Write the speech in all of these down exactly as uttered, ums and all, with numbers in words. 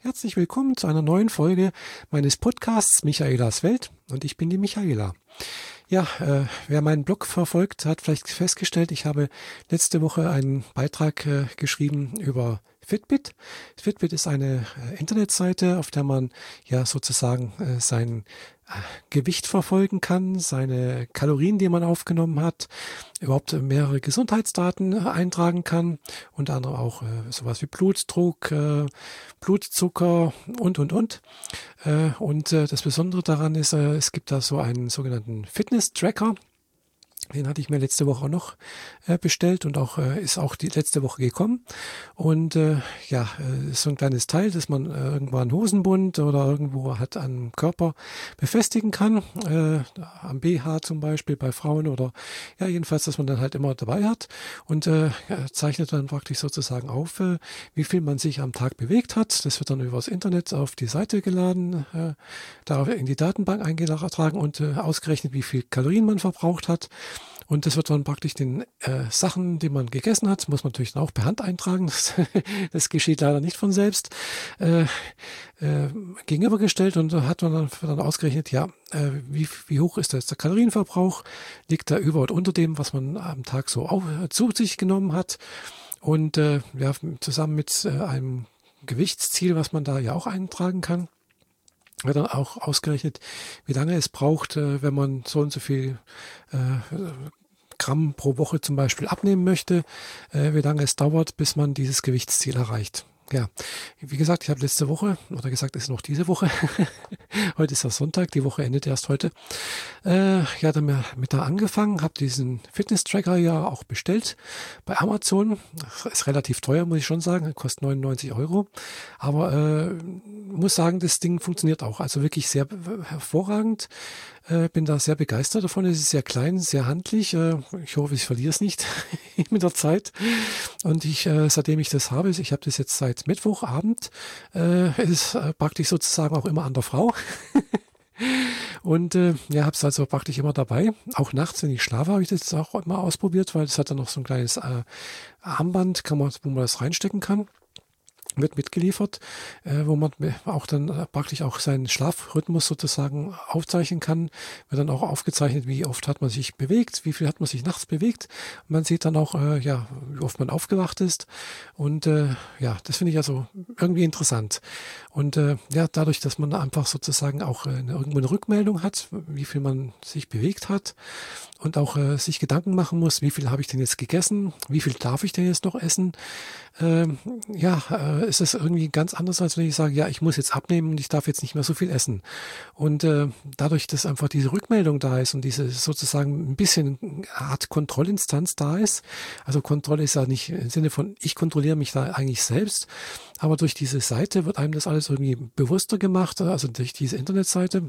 Herzlich willkommen zu einer neuen Folge meines Podcasts Michaelas Welt und ich bin die Michaela. Ja, äh, wer meinen Blog verfolgt, hat vielleicht festgestellt, ich habe letzte Woche einen Beitrag äh, geschrieben über Fitbit. Fitbit ist eine äh, Internetseite, auf der man ja sozusagen äh, sein äh, Gewicht verfolgen kann, seine Kalorien, die man aufgenommen hat, überhaupt mehrere Gesundheitsdaten äh, eintragen kann, unter anderem auch äh, sowas wie Blutdruck, äh, Blutzucker und, und, und. Äh, und äh, das Besondere daran ist, äh, es gibt da so einen sogenannten Fitness-Tracker. Den hatte ich mir letzte Woche auch noch äh, bestellt und auch äh, ist auch die letzte Woche gekommen. Und äh, ja, äh, ist so ein kleines Teil, das man äh, irgendwo an Hosenbund oder irgendwo hat am Körper befestigen kann, äh, am B H zum Beispiel bei Frauen oder ja jedenfalls, dass man dann halt immer dabei hat und äh, zeichnet dann praktisch sozusagen auf, äh, wie viel man sich am Tag bewegt hat. Das wird dann übers Internet auf die Seite geladen, äh, darauf in die Datenbank eingetragen und äh, ausgerechnet, wie viel Kalorien man verbraucht hat. Und das wird dann praktisch den äh, Sachen, die man gegessen hat, muss man natürlich auch per Hand eintragen. Das, das geschieht leider nicht von selbst. Äh, äh, gegenübergestellt und hat man dann, dann ausgerechnet, ja, äh, wie, wie hoch ist jetzt der Kalorienverbrauch? Liegt da über und unter dem, was man am Tag so auch, äh, zu sich genommen hat? Und äh, ja, zusammen mit äh, einem Gewichtsziel, was man da ja auch eintragen kann, wird dann auch ausgerechnet, wie lange es braucht, äh, wenn man so und so viel äh, Gramm pro Woche zum Beispiel abnehmen möchte, äh, wie lange es dauert, bis man dieses Gewichtsziel erreicht. Ja, wie gesagt, ich habe letzte Woche, oder gesagt, es ist noch diese Woche, heute ist das Sonntag, die Woche endet erst heute, äh, ja, dann mit da angefangen, habe diesen Fitness-Tracker ja auch bestellt bei Amazon. Das ist relativ teuer, muss ich schon sagen, kostet neunundneunzig Euro, aber äh, muss sagen, das Ding funktioniert auch, also wirklich sehr hervorragend. Äh, bin da sehr begeistert davon. Es ist sehr klein, sehr handlich. Äh, ich hoffe, ich verliere es nicht mit der Zeit. Und ich, äh, seitdem ich das habe, ich habe das jetzt seit Mittwochabend, äh, es ist äh, praktisch sozusagen auch immer an der Frau. Und äh, ja, habe es also praktisch immer dabei. Auch nachts, wenn ich schlafe, habe ich das auch immer ausprobiert, weil es hat dann noch so ein kleines äh, Armband, kann man, wo man das reinstecken kann. Wird mitgeliefert, äh, wo man auch dann äh, praktisch auch seinen Schlafrhythmus sozusagen aufzeichnen kann. Wird dann auch aufgezeichnet, wie oft hat man sich bewegt, wie viel hat man sich nachts bewegt. Man sieht dann auch, äh, ja, wie oft man aufgewacht ist. Und äh, ja, das finde ich also irgendwie interessant. Und äh, ja, dadurch, dass man einfach sozusagen auch äh, eine, irgendwo eine Rückmeldung hat, wie viel man sich bewegt hat und auch äh, sich Gedanken machen muss, wie viel habe ich denn jetzt gegessen, wie viel darf ich denn jetzt noch essen, ähm, ja, äh, ist das irgendwie ganz anders, als wenn ich sage, ja, ich muss jetzt abnehmen und ich darf jetzt nicht mehr so viel essen. Und äh, dadurch, dass einfach diese Rückmeldung da ist und diese sozusagen ein bisschen eine Art Kontrollinstanz da ist, also Kontrolle ist ja nicht im Sinne von, ich kontrolliere mich da eigentlich selbst, aber durch diese Seite wird einem das alles irgendwie bewusster gemacht, also durch diese Internetseite.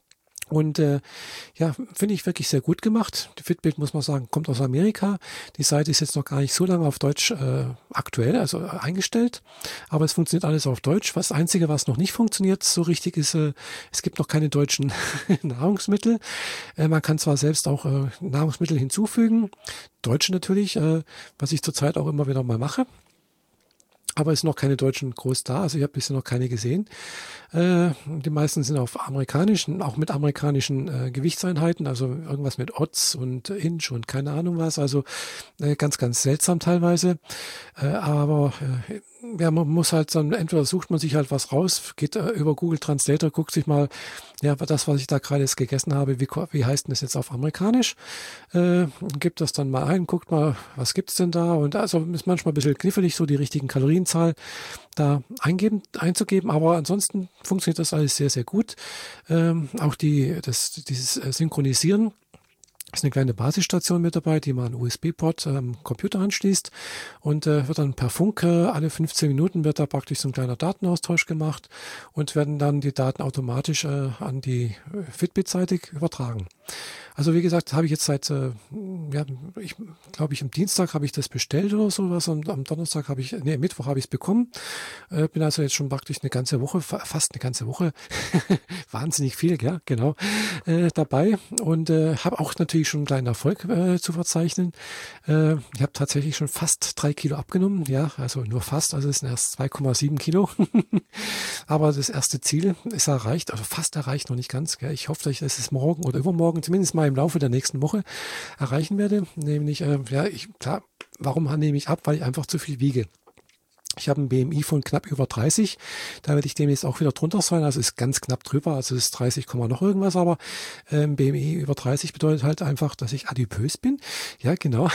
Und äh, ja, finde ich wirklich sehr gut gemacht. Die Fitbit, muss man sagen, kommt aus Amerika. Die Seite ist jetzt noch gar nicht so lange auf Deutsch äh, aktuell, also äh, eingestellt. Aber es funktioniert alles auf Deutsch. Das Einzige, was noch nicht funktioniert so richtig, ist, äh, es gibt noch keine deutschen Nahrungsmittel. Äh, man kann zwar selbst auch äh, Nahrungsmittel hinzufügen, deutsche natürlich, äh, was ich zurzeit auch immer wieder mal mache. Aber es sind noch keine Deutschen groß da, also ich habe bisher noch keine gesehen. Äh, die meisten sind auf amerikanischen, auch mit amerikanischen äh, Gewichtseinheiten, also irgendwas mit Oz und Inch und keine Ahnung was, also äh, ganz, ganz seltsam teilweise. Äh, aber äh, ja, man muss halt dann, entweder sucht man sich halt was raus, geht äh, über Google Translator, guckt sich mal, ja, das, was ich da gerade jetzt gegessen habe, wie, wie heißt denn das jetzt auf Amerikanisch? Äh, gibt das dann mal ein, guckt mal, was gibt's denn da? Und also ist manchmal ein bisschen knifflig, so die richtigen Kalorienzahl da eingeben, einzugeben, aber ansonsten funktioniert das alles sehr, sehr gut. Ähm, auch die, das, dieses Synchronisieren. Ist eine kleine Basisstation mit dabei, die man einen U S B-Port am ähm, Computer anschließt und äh, wird dann per Funk äh, alle fünfzehn Minuten wird da praktisch so ein kleiner Datenaustausch gemacht und werden dann die Daten automatisch äh, an die Fitbit-Seite übertragen. Also wie gesagt, habe ich jetzt seit, äh, ja, ich glaube ich am Dienstag habe ich das bestellt oder sowas und am Donnerstag habe ich, nee, Mittwoch habe ich es bekommen. Äh, bin also jetzt schon praktisch eine ganze Woche, fast eine ganze Woche, wahnsinnig viel, ja, genau, äh, dabei und äh, habe auch natürlich schon einen kleinen Erfolg äh, zu verzeichnen. Äh, ich habe tatsächlich schon fast drei Kilo abgenommen, ja, also nur fast, also es sind erst zwei Komma sieben Kilo. Aber das erste Ziel ist erreicht, also fast erreicht, noch nicht ganz. Gell? Ich hoffe, dass ich das morgen oder übermorgen, zumindest mal im Laufe der nächsten Woche erreichen werde. Nämlich, äh, ja, ich, klar, warum nehme ich ab? Weil ich einfach zu viel wiege. Ich habe ein B M I von knapp über dreißig. Da werde ich demnächst auch wieder drunter sein. Also ist ganz knapp drüber. Also ist dreißig, noch irgendwas. Aber ähm, B M I über dreißig bedeutet halt einfach, dass ich adipös bin. Ja, genau.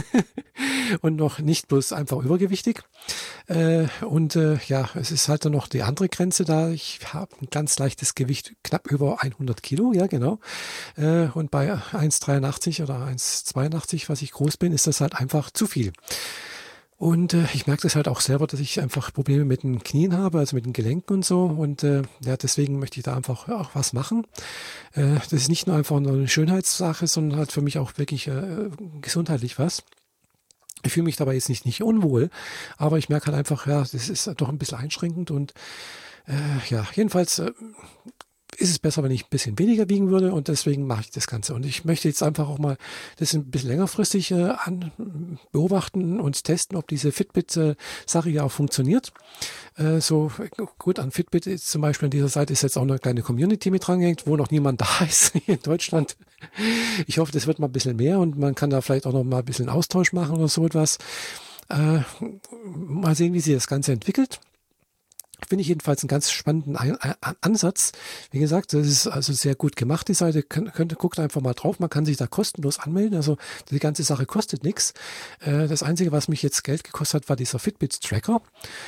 Und noch nicht bloß einfach übergewichtig. Äh, und äh, ja, es ist halt dann noch die andere Grenze da. Ich habe ein ganz leichtes Gewicht, knapp über hundert Kilo. Ja, genau. Äh, und bei eins Komma dreiundachtzig oder eins Komma zweiundachtzig, was ich groß bin, ist das halt einfach zu viel. Und äh, ich merke das halt auch selber, dass ich einfach Probleme mit den Knien habe, also mit den Gelenken und so. Und äh, ja, deswegen möchte ich da einfach auch was machen. Äh, das ist nicht nur einfach nur eine Schönheitssache, sondern halt für mich auch wirklich äh, gesundheitlich was. Ich fühle mich dabei jetzt nicht, nicht unwohl, aber ich merke halt einfach, ja, das ist doch ein bisschen einschränkend. Und äh, ja, jedenfalls äh, ist es besser, wenn ich ein bisschen weniger wiegen würde, und deswegen mache ich das Ganze. Und ich möchte jetzt einfach auch mal das ein bisschen längerfristig äh, an, beobachten und testen, ob diese Fitbit-Sache ja auch funktioniert. Äh, so gut, an Fitbit ist zum Beispiel an dieser Seite ist jetzt auch eine kleine Community mit drangehängt, wo noch niemand da ist hier in Deutschland. Ich hoffe, das wird mal ein bisschen mehr und man kann da vielleicht auch noch mal ein bisschen Austausch machen oder so etwas. Äh, mal sehen, wie sich das Ganze entwickelt. Finde ich jedenfalls einen ganz spannenden Ansatz. Wie gesagt, das ist also sehr gut gemacht, die Seite. Könnt, könnt, guckt einfach mal drauf. Man kann sich da kostenlos anmelden. Also die ganze Sache kostet nichts. Das Einzige, was mich jetzt Geld gekostet hat, war dieser Fitbit-Tracker.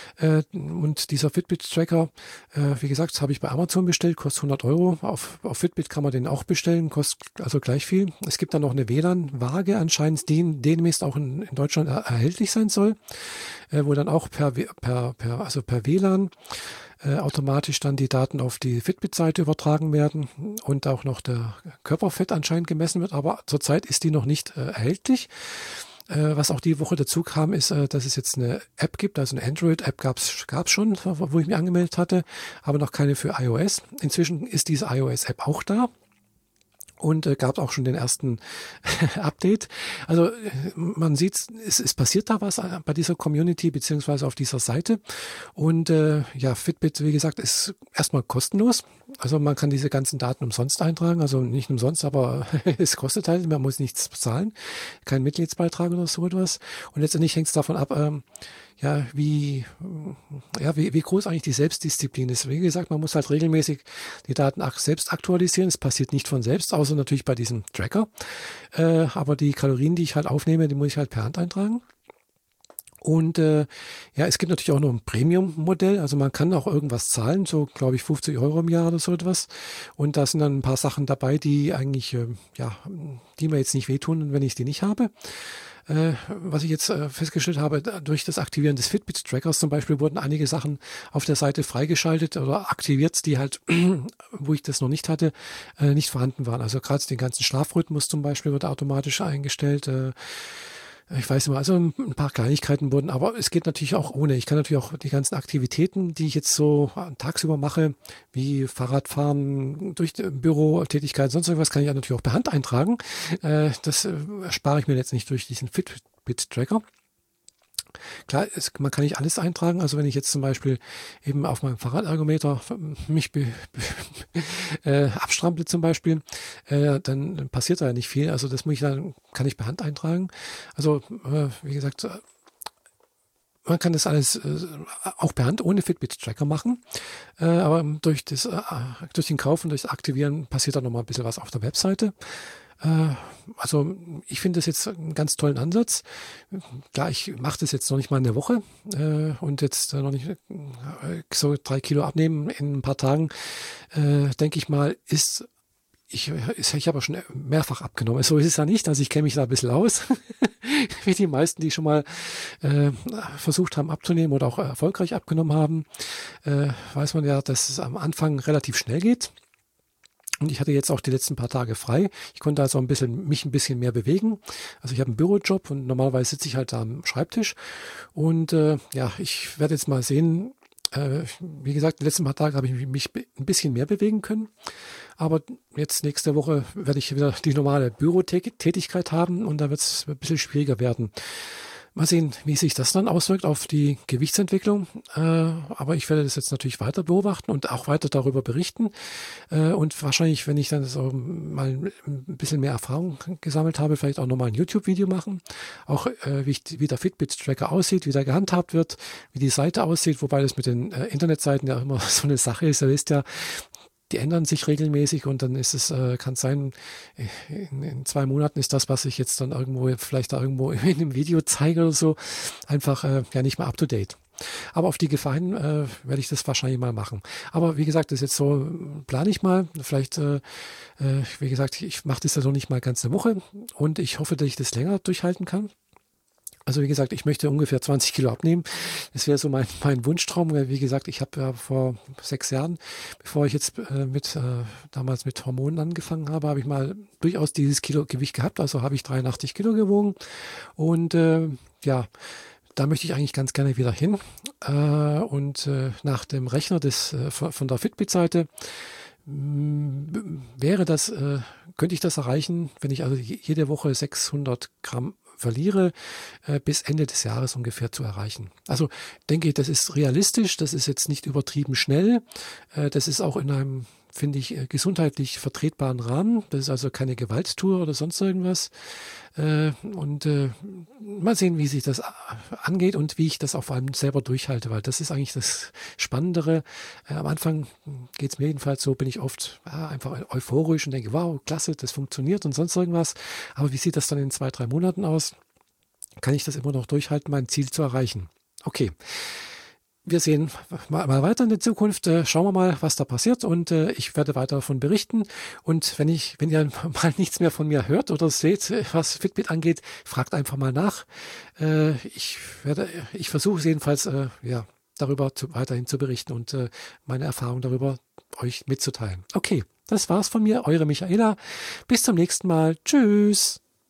Und dieser Fitbit-Tracker, wie gesagt, habe ich bei Amazon bestellt, kostet hundert Euro. Auf, auf Fitbit kann man den auch bestellen, kostet also gleich viel. Es gibt dann noch eine W L A N-Waage anscheinend, die demnächst auch in, in Deutschland erhältlich sein soll, wo dann auch per, per, per, also per W L A N Äh, automatisch dann die Daten auf die Fitbit-Seite übertragen werden und auch noch der Körperfett anscheinend gemessen wird, aber zurzeit ist die noch nicht äh, erhältlich. Äh, was auch die Woche dazu kam, ist, äh, dass es jetzt eine App gibt, also eine Android-App gab es schon, wo ich mich angemeldet hatte, aber noch keine für iOS. Inzwischen ist diese iOS-App auch da. Und äh, gab auch schon den ersten Update. Also äh, man sieht, es, es passiert da was bei dieser Community beziehungsweise auf dieser Seite. Und äh, ja, Fitbit, wie gesagt, ist erstmal kostenlos. Also man kann diese ganzen Daten umsonst eintragen. Also nicht umsonst, aber es kostet halt, man muss nichts bezahlen. Kein Mitgliedsbeitrag oder so etwas. Und letztendlich hängt es davon ab, ähm, ja, wie, ja, wie, wie groß eigentlich die Selbstdisziplin ist. Wie gesagt, man muss halt regelmäßig die Daten selbst aktualisieren. Es passiert nicht von selbst, außer natürlich bei diesem Tracker. Äh, aber die Kalorien, die ich halt aufnehme, die muss ich halt per Hand eintragen. Und äh, ja, es gibt natürlich auch noch ein Premium-Modell, also man kann auch irgendwas zahlen, so glaube ich fünfzig Euro im Jahr oder so etwas. Und da sind dann ein paar Sachen dabei, die eigentlich, äh, ja, die mir jetzt nicht wehtun, wenn ich die nicht habe. Äh, was ich jetzt äh, festgestellt habe, durch das Aktivieren des Fitbit-Trackers zum Beispiel wurden einige Sachen auf der Seite freigeschaltet oder aktiviert, die halt, wo ich das noch nicht hatte, äh, nicht vorhanden waren. Also gerade den ganzen Schlafrhythmus zum Beispiel wird automatisch eingestellt. Äh, Ich weiß nicht mehr, also ein paar Kleinigkeiten wurden, aber es geht natürlich auch ohne. Ich kann natürlich auch die ganzen Aktivitäten, die ich jetzt so tagsüber mache, wie Fahrradfahren, durch Bürotätigkeit, sonst irgendwas, kann ich ja natürlich auch per Hand eintragen. Das erspare ich mir jetzt nicht durch diesen Fitbit-Tracker. Klar, es, man kann nicht alles eintragen. Also wenn ich jetzt zum Beispiel eben auf meinem Fahrradergometer mich be, be, äh, abstrample zum Beispiel, äh, dann passiert da ja nicht viel. Also das muss ich dann, kann ich per Hand eintragen. Also äh, wie gesagt, man kann das alles äh, auch per Hand ohne Fitbit-Tracker machen. Äh, aber durch, das, äh, durch den Kauf und durch das Aktivieren passiert da nochmal ein bisschen was auf der Webseite. Also ich finde das jetzt einen ganz tollen Ansatz. Klar, ich mache das jetzt noch nicht mal in der Woche äh, und jetzt noch nicht äh, so drei Kilo abnehmen in ein paar Tagen, äh, denke ich mal, ist, ich, ist, ich habe schon mehrfach abgenommen. So ist es ja nicht, also ich kenne mich da ein bisschen aus, wie die meisten, die schon mal äh, versucht haben abzunehmen oder auch erfolgreich abgenommen haben, äh, weiß man ja, dass es am Anfang relativ schnell geht. Und ich hatte jetzt auch die letzten paar Tage frei. Ich konnte also ein bisschen, mich ein bisschen mehr bewegen. Also ich habe einen Bürojob und normalerweise sitze ich halt da am Schreibtisch. Und äh, ja, ich werde jetzt mal sehen. Äh, wie gesagt, die letzten paar Tage habe ich mich ein bisschen mehr bewegen können. Aber jetzt nächste Woche werde ich wieder die normale Bürotätigkeit haben und da wird es ein bisschen schwieriger werden. Mal sehen, wie sich das dann auswirkt auf die Gewichtsentwicklung. Äh, aber ich werde das jetzt natürlich weiter beobachten und auch weiter darüber berichten. Äh, und wahrscheinlich, wenn ich dann so mal ein bisschen mehr Erfahrung gesammelt habe, vielleicht auch nochmal ein YouTube-Video machen. Auch äh, wie, ich, wie der Fitbit-Tracker aussieht, wie der gehandhabt wird, wie die Seite aussieht. Wobei das mit den äh, Internetseiten ja immer so eine Sache ist. Ihr wisst ja, die ändern sich regelmäßig und dann ist es, äh, kann sein, in, in zwei Monaten ist das, was ich jetzt dann irgendwo, vielleicht da irgendwo in einem Video zeige oder so, einfach äh, ja nicht mehr up to date. Aber auf die Gefahr hin äh, werde ich das wahrscheinlich mal machen. Aber wie gesagt, das ist jetzt so, plane ich mal. Vielleicht, äh, äh, wie gesagt, ich mache das ja so nicht mal ganz eine Woche und ich hoffe, dass ich das länger durchhalten kann. Also wie gesagt, ich möchte ungefähr zwanzig Kilo abnehmen. Das wäre so mein, mein Wunschtraum. Wie gesagt, ich habe ja vor sechs Jahren, bevor ich jetzt äh, mit äh, damals mit Hormonen angefangen habe, habe ich mal durchaus dieses Kilo Gewicht gehabt. Also habe ich dreiundachtzig Kilo gewogen. Und äh, ja, da möchte ich eigentlich ganz gerne wieder hin. Äh, und äh, nach dem Rechner des äh, von der Fitbit-Seite wäre das, äh, könnte ich das erreichen, wenn ich also jede Woche sechshundert Gramm verliere, äh, bis Ende des Jahres ungefähr zu erreichen. Also denke ich, das ist realistisch, das ist jetzt nicht übertrieben schnell, äh, das ist auch in einem, finde ich, äh, gesundheitlich vertretbaren Rahmen, das ist also keine Gewalttour oder sonst irgendwas. Äh, und äh, mal sehen, wie sich das angeht und wie ich das auch vor allem selber durchhalte, weil das ist eigentlich das Spannendere. Äh, am Anfang geht es mir jedenfalls so, bin ich oft ja, einfach euphorisch und denke, wow, klasse, das funktioniert und sonst irgendwas. Aber wie sieht das dann in zwei, drei Monaten aus? Kann ich das immer noch durchhalten, mein Ziel zu erreichen? Okay. Wir sehen mal, mal weiter in der Zukunft. Äh, schauen wir mal, was da passiert und äh, ich werde weiter davon berichten. Und wenn ich, wenn ihr mal nichts mehr von mir hört oder seht, was Fitbit angeht, fragt einfach mal nach. Äh, ich werde, ich versuche es jedenfalls, äh, ja, darüber zu, weiterhin zu berichten und äh, meine Erfahrung darüber euch mitzuteilen. Okay, das war's von mir, eure Michaela. Bis zum nächsten Mal. Tschüss.